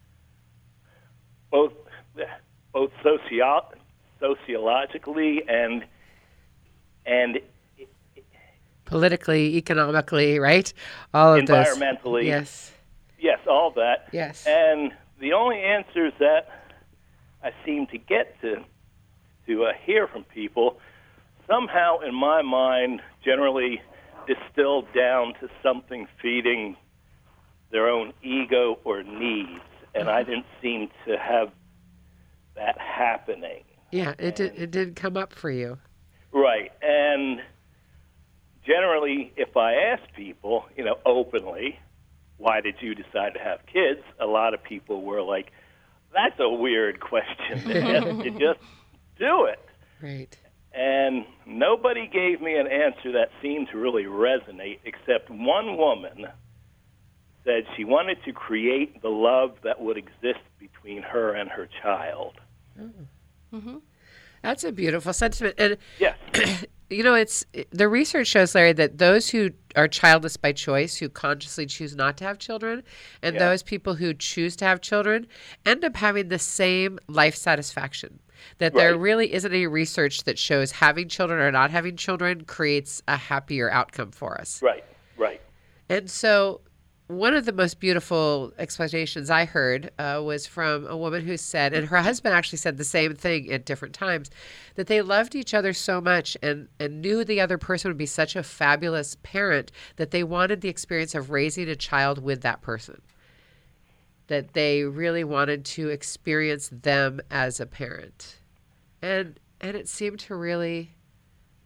both both socio- sociologically and and Politically, economically, right? All of those. environmentally, Yes. yes, all that. Yes. And the only answers that I seem to get to to uh, hear from people, somehow in my mind, generally distilled down to something feeding their own ego or needs, and I didn't seem to have that happening. Yeah, it did, it did come up for you. Right, and generally, if I ask people, you know, openly, why did you decide to have kids? A lot of people were like, that's a weird question to ask. You just do it. Right. And nobody gave me an answer that seemed to really resonate, except one woman said she wanted to create the love that would exist between her and her child. Mm-hmm. That's a beautiful sentiment. And Yes. you know, it's the research shows, Larry, that those who are childless by choice, who consciously choose not to have children, and Yeah. those people who choose to have children end up having the same life satisfaction. That there Right. really isn't any research that shows having children or not having children creates a happier outcome for us. Right, right. And so one of the most beautiful explanations I heard uh, was from a woman who said, and her husband actually said the same thing at different times, that they loved each other so much and, and knew the other person would be such a fabulous parent that they wanted the experience of raising a child with that person. That they really wanted to experience them as a parent. And and it seemed to really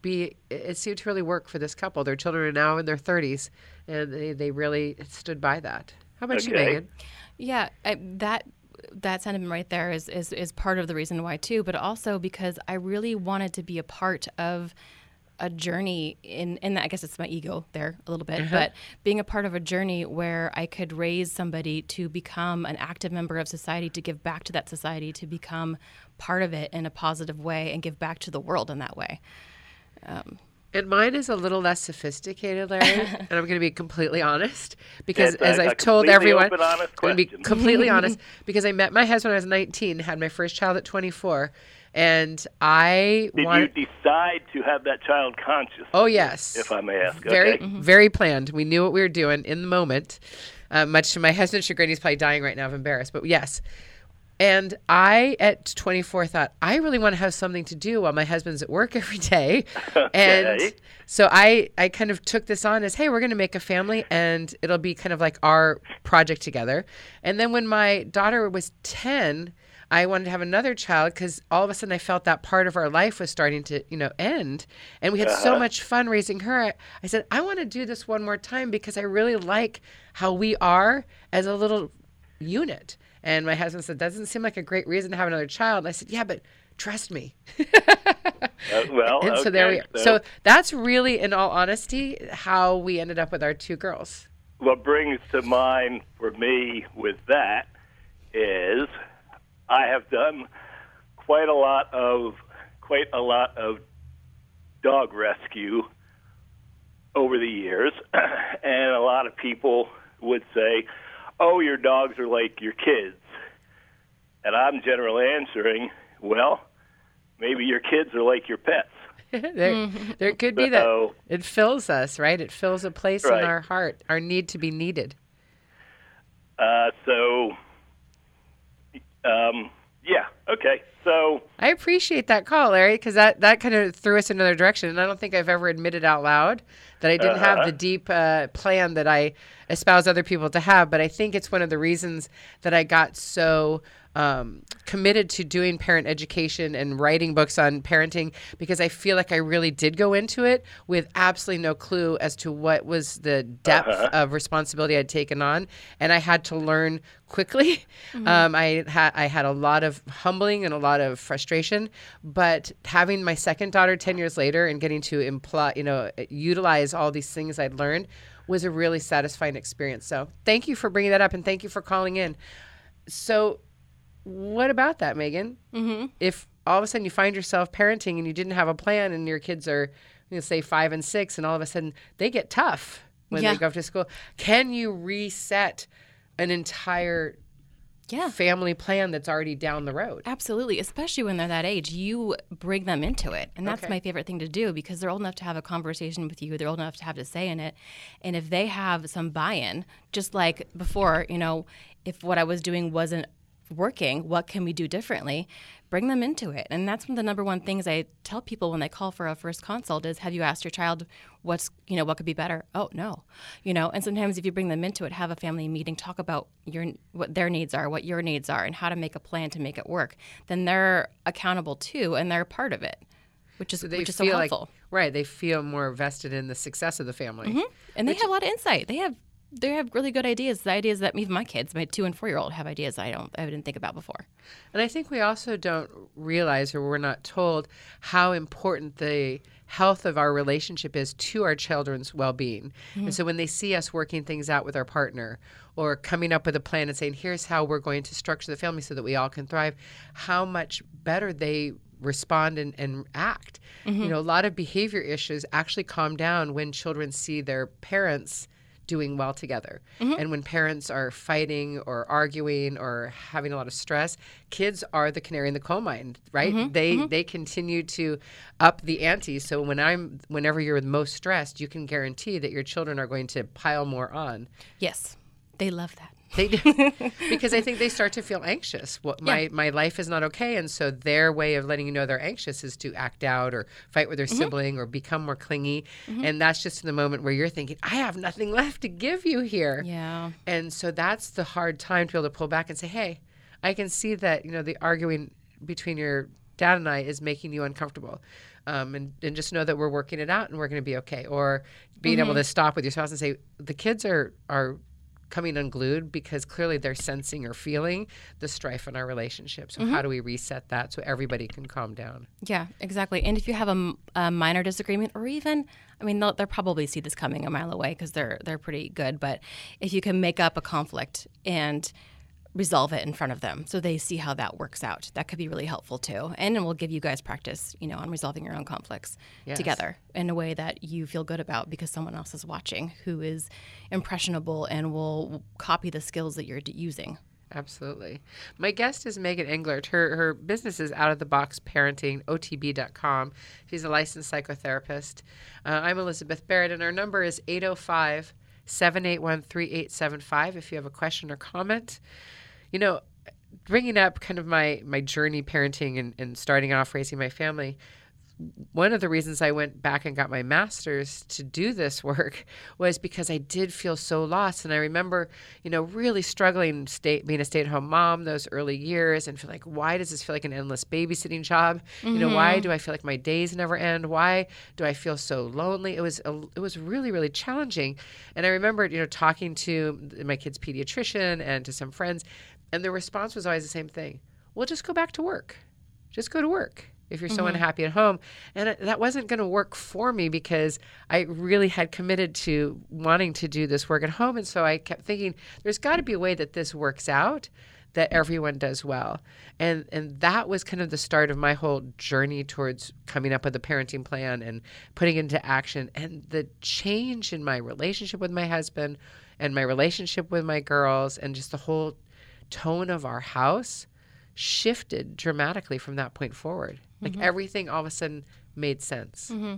be, it seemed to really work for this couple. Their children are now in their thirties, and they, they really stood by that. How about you, Okay. Megan? Yeah, I, that that sentiment right there is, is is part of the reason why too, but also because I really wanted to be a part of a journey in, in that, I guess it's my ego there a little bit, Uh-huh. but being a part of a journey where I could raise somebody to become an active member of society, to give back to that society, to become part of it in a positive way and give back to the world in that way. Um, And mine is a little less sophisticated, Larry, and I'm going to be completely honest because, It's a- as a I've told completely everyone, open, honest I'm going to be question. completely honest because I met my husband when I was nineteen, had my first child at twenty-four, and I Did wanted. you decide to have that child conscious? Oh yes, If I may ask. very Okay. very planned. We knew what we were doing in the moment. Uh, much to my husband's chagrin, he's probably dying right now of embarrassed, but yes. And I, at twenty-four, thought, I really want to have something to do while my husband's at work every day. And Okay. so I, I kind of took this on as, hey, we're going to make a family, and it'll be kind of like our project together. And then when my daughter was ten, I wanted to have another child because all of a sudden I felt that part of our life was starting to, you know, end. And we had so much fun raising her. I, I said, I want to do this one more time because I really like how we are as a little unit. And my husband said, doesn't seem like a great reason to have another child. And I said, yeah, but trust me. Uh, well, And okay. so there we are. So that's really, in all honesty, how we ended up with our two girls. what brings to mind for me with that is I have done quite a lot of quite a lot of dog rescue over the years, and a lot of people would say, "Oh, your dogs are like your kids," and I'm generally answering, "Well, maybe your kids are like your pets." there, there could be that. So- It fills us, right? It fills a place Right. in our heart, our need to be needed. Uh, so, um, yeah, okay. So, I appreciate that call, Larry, because that, that kind of threw us in another direction. And I don't think I've ever admitted out loud that I didn't have Uh-huh. the deep uh, plan that I espouse other people to have. But I think it's one of the reasons that I got so um, committed to doing parent education and writing books on parenting, because I feel like I really did go into it with absolutely no clue as to what was the depth Uh-huh. of responsibility I'd taken on. And I had to learn quickly. Um, I, ha- I had a lot of humbling and a lot of frustration, but having my second daughter ten years later and getting to imply, you know, utilize all these things I'd learned was a really satisfying experience. So thank you for bringing that up, and thank you for calling in. So what about that, Megan? Mm-hmm. If all of a sudden you find yourself parenting and you didn't have a plan, and your kids are, you know, say five and six, and all of a sudden they get tough when Yeah. they go off to school, can you reset an entire Yeah. family plan that's already down the road? Absolutely, especially when they're that age, you bring them into it. And that's Okay. my favorite thing to do, because they're old enough to have a conversation with you. They're old enough to have a say in it. And if they have some buy-in, just like before, you know, if what I was doing wasn't working, what can we do differently? Bring them into it. And that's one of the number one things I tell people when they call for a first consult is, have you asked your child what's, you know, what could be better? Oh, no. You know, and sometimes if you bring them into it, have a family meeting, talk about your what their needs are, what your needs are, and how to make a plan to make it work. Then they're accountable too, and they're a part of it, which is They which is so feel like, helpful. right, they feel more vested in the success of the family. And they have a lot of insight. They have they have really good ideas. The ideas that even my kids, my two and four year old, have ideas I don't I didn't think about before. And I think we also don't realize, or we're not told, how important the health of our relationship is to our children's well-being. And so when they see us working things out with our partner, or coming up with a plan and saying, here's how we're going to structure the family so that we all can thrive, how much better they respond and, and act. You know, a lot of behavior issues actually calm down when children see their parents doing well together. And when parents are fighting or arguing or having a lot of stress, kids are the canary in the coal mine, right? They they continue to up the ante. So when I'm whenever you're most stressed, you can guarantee that your children are going to pile more on. Yes, they love that. They do. Because I think they start to feel anxious. What my, Yeah. my life is not okay. And so their way of letting you know they're anxious is to act out or fight with their sibling or become more clingy. And that's just in the moment where you're thinking, I have nothing left to give you here. Yeah. And so that's the hard time to be able to pull back and say, hey, I can see that, you know, the arguing between your Dad and I is making you uncomfortable. Um, and, and just know that we're working it out and we're going to be okay. Or being Mm-hmm. able to stop with your spouse and say, the kids are, are coming unglued because clearly they're sensing or feeling the strife in our relationship. So Mm-hmm. how do we reset that so everybody can calm down? Yeah, exactly. And if you have a, m- a minor disagreement, or even, I mean, they'll, they'll probably see this coming a mile away because they're they're pretty good. But if you can make up a conflict and resolve it in front of them, so they see how that works out, that could be really helpful too. And it will give you guys practice, you know, on resolving your own conflicts Yes. together in a way that you feel good about because someone else is watching who is impressionable and will copy the skills that you're d- using. Absolutely. My guest is Megan Englert. Her her business is Out of the Box Parenting, O T B dot com. She's a licensed psychotherapist. Uh, I'm Elizabeth Barrett, and our number is eight oh five, seven eight one, three eight seven five if you have a question or comment. You know, bringing up kind of my, my journey parenting and, and starting off raising my family, one of the reasons I went back and got my master's to do this work was because I did feel so lost. And I remember, you know, really struggling stay, being a stay-at-home mom those early years and feel like, why does this feel like an endless babysitting job? Mm-hmm. You know, why do I feel like my days never end? Why do I feel so lonely? It was a, it was really, really challenging. And I remember, you know, talking to my kid's pediatrician and to some friends, and the response was always the same thing. Well, just go back to work. Just go to work if you're so mm-hmm. unhappy at home. And it, that wasn't going to work for me because I really had committed to wanting to do this work at home. And so I kept thinking, there's got to be a way that this works out, that everyone does well. And and that was kind of the start of my whole journey towards coming up with a parenting plan and putting it into action. And the change in my relationship with my husband and my relationship with my girls and just the whole tone of our house shifted dramatically from that point forward. Like mm-hmm. everything all of a sudden made sense. Mm-hmm.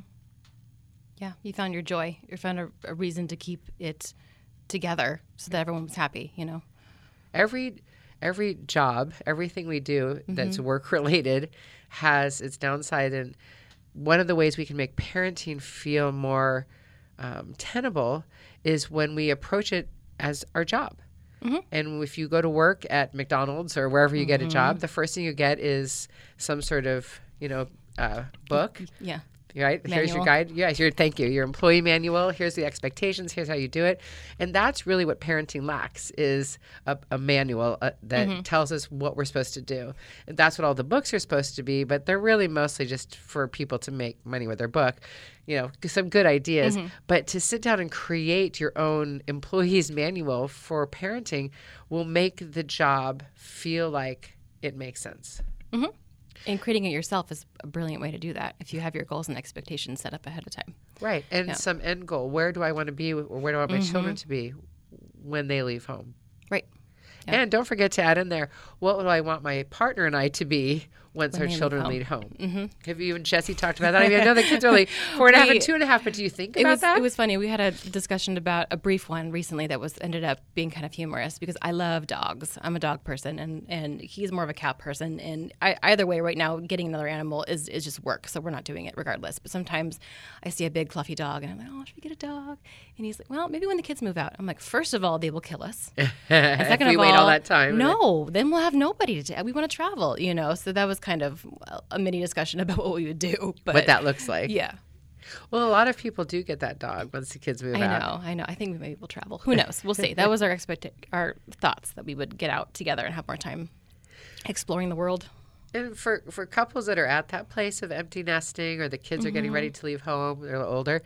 Yeah, you found your joy. You found a, a reason to keep it together so that everyone was happy, you know? Every every job, everything we do mm-hmm. that's work related has its downside. And one of the ways we can make parenting feel more um, tenable is when we approach it as our job. Mm-hmm. And if you go to work at McDonald's or wherever you mm-hmm. get a job, the first thing you get is some sort of, you know, uh, book. Yeah. Right? Manual. Here's your guide. Yeah, your thank you. Your employee manual. Here's the expectations. Here's how you do it. And that's really what parenting lacks is a, a manual uh, that mm-hmm. tells us what we're supposed to do. And that's what all the books are supposed to be, but they're really mostly just for people to make money with their book. You know, some good ideas. Mm-hmm. But to sit down and create your own employee's manual for parenting will make the job feel like it makes sense. Mm-hmm. And creating it yourself is a brilliant way to do that if you have your goals and expectations set up ahead of time. Right. And yeah. some end goal. Where do I want to be or where do I want my mm-hmm. children to be when they leave home? Right. Yeah. And don't forget to add in there, what would I want my partner and I to be once when our children leave home? home. Mm-hmm. Have you and Jesse talked about that? I mean, I know the kids are only four and a half and two and a half, but do you think it about was, that? It was funny. We had a discussion about a brief one recently that was ended up being kind of humorous because I love dogs. I'm a dog person, and, and he's more of a cat person. And I, either way, right now, getting another animal is, is just work, so we're not doing it regardless. But sometimes I see a big fluffy dog, and I'm like, oh, should we get a dog? And he's like, well, maybe when the kids move out. I'm like, first of all, they will kill us. And second if we of wait all, all that time. No, then we'll have nobody to. T- we want to travel, you know. So that was kind of a mini discussion about what we would do. But, what that looks like. Yeah. Well, a lot of people do get that dog once the kids move I out. I know, I know. I think we maybe will travel. Who knows? We'll see. That was our expect our thoughts that we would get out together and have more time exploring the world. And for, for couples that are at that place of empty nesting or the kids mm-hmm. are getting ready to leave home, they're a little older,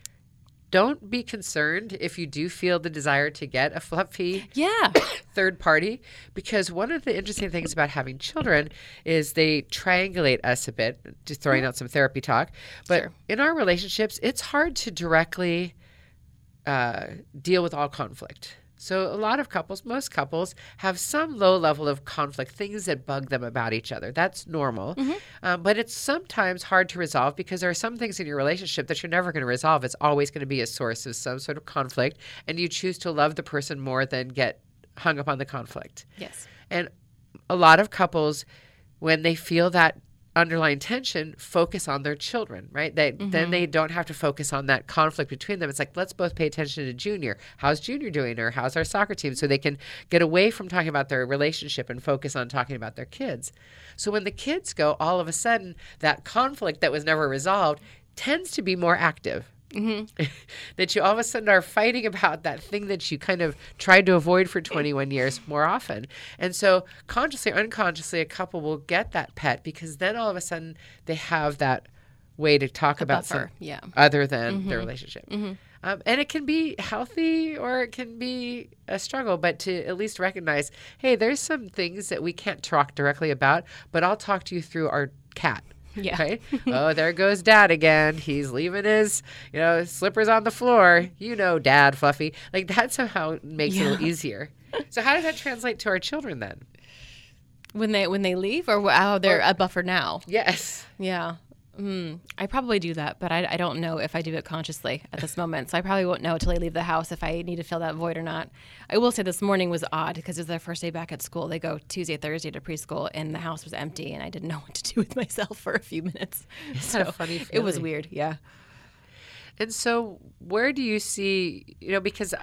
don't be concerned if you do feel the desire to get a fluffy yeah. third party, because one of the interesting things about having children is they triangulate us a bit, just throwing out some therapy talk. But sure. in our relationships, it's hard to directly uh, deal with all conflict. So a lot of couples, most couples, have some low level of conflict, things that bug them about each other. That's normal. Mm-hmm. Um, but it's sometimes hard to resolve because there are some things in your relationship that you're never going to resolve. It's always going to be a source of some sort of conflict. And you choose to love the person more than get hung up on the conflict. Yes. And a lot of couples, when they feel that underlying tension focus on their children, right? They, mm-hmm. Then they don't have to focus on that conflict between them. It's like, let's both pay attention to Junior. How's Junior doing? Or how's our soccer team? So they can get away from talking about their relationship and focus on talking about their kids. So when the kids go, all of a sudden, that conflict that was never resolved tends to be more active. Mm-hmm. That you all of a sudden are fighting about that thing that you kind of tried to avoid for twenty-one years more often. And so consciously or unconsciously, a couple will get that pet because then all of a sudden they have that way to talk A about buffer, some yeah. other than Mm-hmm. their relationship. Mm-hmm. Um, and it can be healthy or it can be a struggle, but to at least recognize, hey, there's some things that we can't talk directly about, but I'll talk to you through our cat. Yeah. Right? Oh, there goes Dad again. He's leaving his, you know, slippers on the floor. You know, Dad, Fluffy. Like that somehow makes Yeah. it a little easier. So how does that translate to our children then? When they when they leave, or how they're Or- a buffer now? Yes. Yeah. Mm, I probably do that, but I, I don't know if I do it consciously at this moment. So I probably won't know until I leave the house if I need to fill that void or not. I will say this morning was odd because it was their first day back at school. They go Tuesday, Thursday to preschool, and the house was empty, and I didn't know what to do with myself for a few minutes. It's so a funny it was feeling. weird, yeah. And so where do you see, you know, because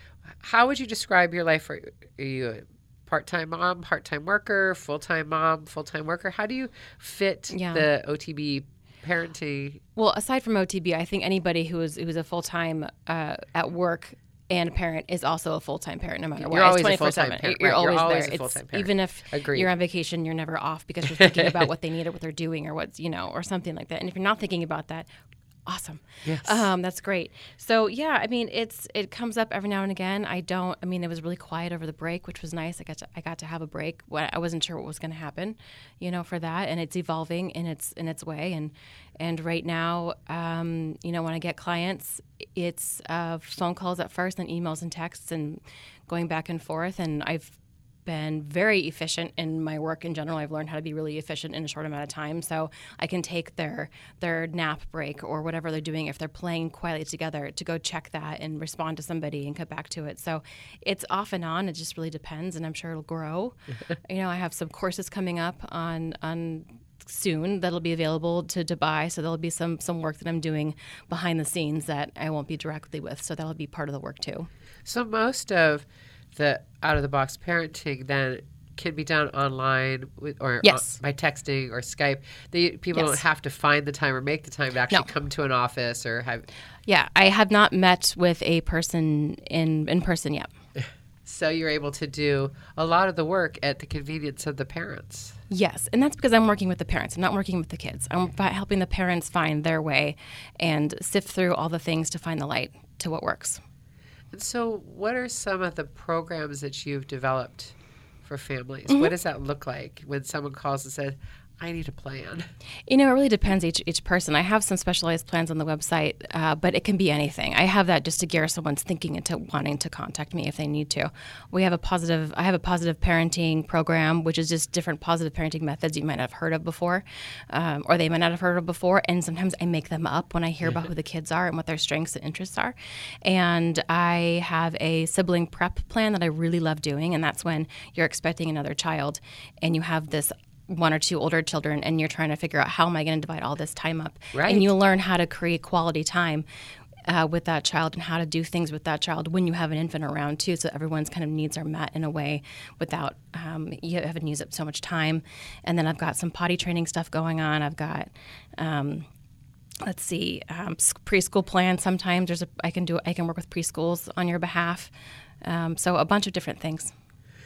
how would you describe your life? Are, are you a part-time mom, part-time worker, full-time mom, full-time worker? How do you fit Yeah. the O T B parenting? Well, aside from O T B, I think anybody who is who is a full time uh, at work and a parent is also a full time parent, no matter what. You're It's always a twenty-four full-time seven. parent, You're right. You're always always there. a It's full-time parent. even if Agreed. you're on vacation, you're never off because you're thinking about what they need or what they're doing or what's you know or something like that. And if you're not thinking about that, awesome. Yes. Um, that's great. So yeah, I mean, it's it comes up every now and again. I don't. I mean, it was really quiet over the break, which was nice. I got to I got to have a break. When I wasn't sure what was going to happen, you know, for that, and it's evolving in its in its way. And and right now, um, you know, when I get clients, it's uh, phone calls at first, and emails and texts, and going back and forth. And I've been very efficient in my work in general. I've learned how to be really efficient in a short amount of time, so I can take their their nap break or whatever they're doing if they're playing quietly together to go check that and respond to somebody and get back to it. So it's off and on. It just really depends, and I'm sure it'll grow. You know, I have some courses coming up on on soon that'll be available to, to buy. So there'll be some some work that I'm doing behind the scenes that I won't be directly with. So that'll be part of the work too. So most of the out-of-the-box parenting then can be done online with, or Yes. on, by texting or Skype. The, people Yes. don't have to find the time or make the time to actually No. come to an office or have. Yeah, I have not met with a person in in person yet. So you're able to do a lot of the work at the convenience of the parents. Yes, and that's because I'm working with the parents. I'm not working with the kids. I'm fi- helping the parents find their way and sift through all the things to find the light to what works. And so what are some of the programs that you've developed for families? Mm-hmm. What does that look like when someone calls and says, I need a plan? You know, it really depends each each person. I have some specialized plans on the website, uh, but it can be anything. I have that just to gear someone's thinking into wanting to contact me if they need to. We have a positive. I have a positive parenting program, which is just different positive parenting methods you might not have heard of before, um, or they might not have heard of before. And sometimes I make them up when I hear about who the kids are and what their strengths and interests are. And I have a sibling prep plan that I really love doing, and that's when you're expecting another child, and you have this one or two older children, and you're trying to figure out how am I going to divide all this time up. Right. And you learn how to create quality time uh, with that child and how to do things with that child when you have an infant around too, so everyone's kind of needs are met in a way without um, you having used up so much time. And then I've got some potty training stuff going on. I've got um, let's see, um, s- preschool plans. Sometimes there's a I can do I can work with preschools on your behalf. Um, so a bunch of different things.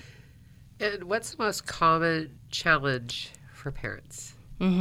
And what's the most common challenge for parents?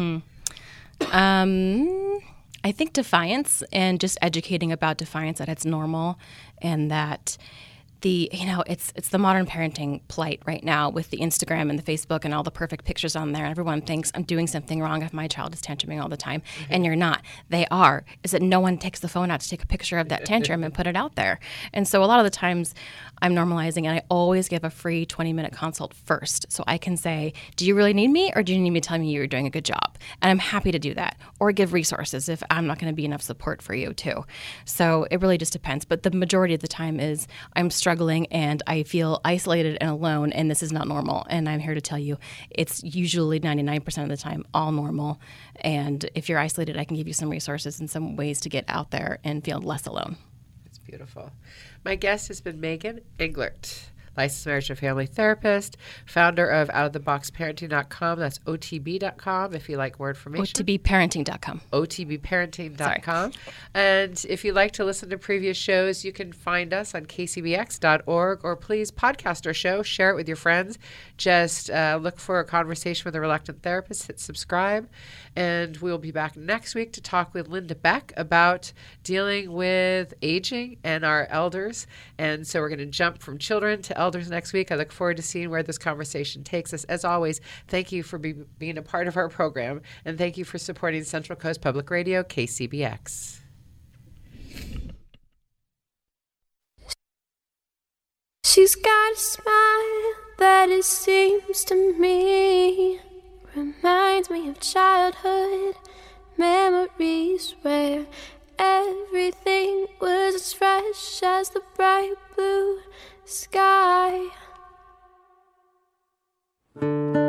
Um, I think defiance and just educating about defiance, that it's normal and that the, you know, it's it's the modern parenting plight right now with the Instagram and the Facebook and all the perfect pictures on there. Everyone thinks I'm doing something wrong if my child is tantruming all the time. Mm-hmm. And you're not. They are. Is that no one takes the phone out to take a picture of that tantrum and put it out there. And so a lot of the times I'm normalizing, and I always give a free twenty minute consult first. So I can say, do you really need me, or do you need me to tell me you're doing a good job? And I'm happy to do that, or give resources if I'm not going to be enough support for you too. So it really just depends. But the majority of the time is I'm struggling struggling and I feel isolated and alone, and this is not normal. And I'm here to tell you it's usually ninety-nine percent of the time all normal. And if you're isolated, I can give you some resources and some ways to get out there and feel less alone. That's beautiful. My guest has been Megan Englert, licensed marriage and family therapist, founder of out of the box parenting dot com. That's O T B dot com if you like more information. O T B parenting dot com. O T B parenting dot com. And if you'd like to listen to previous shows, you can find us on K C B X dot org, or please podcast our show, share it with your friends. Just uh, look for A Conversation with a Reluctant Therapist, hit subscribe, and we'll be back next week to talk with Linda Beck about dealing with aging and our elders. And so we're going to jump from children to elders. Elders next week. I look forward to seeing where this conversation takes us. As always, thank you for be, being a part of our program, and thank you for supporting Central Coast Public Radio, K C B X. She's got a smile that it seems to me reminds me of childhood memories where everything was as fresh as the bright blue sky.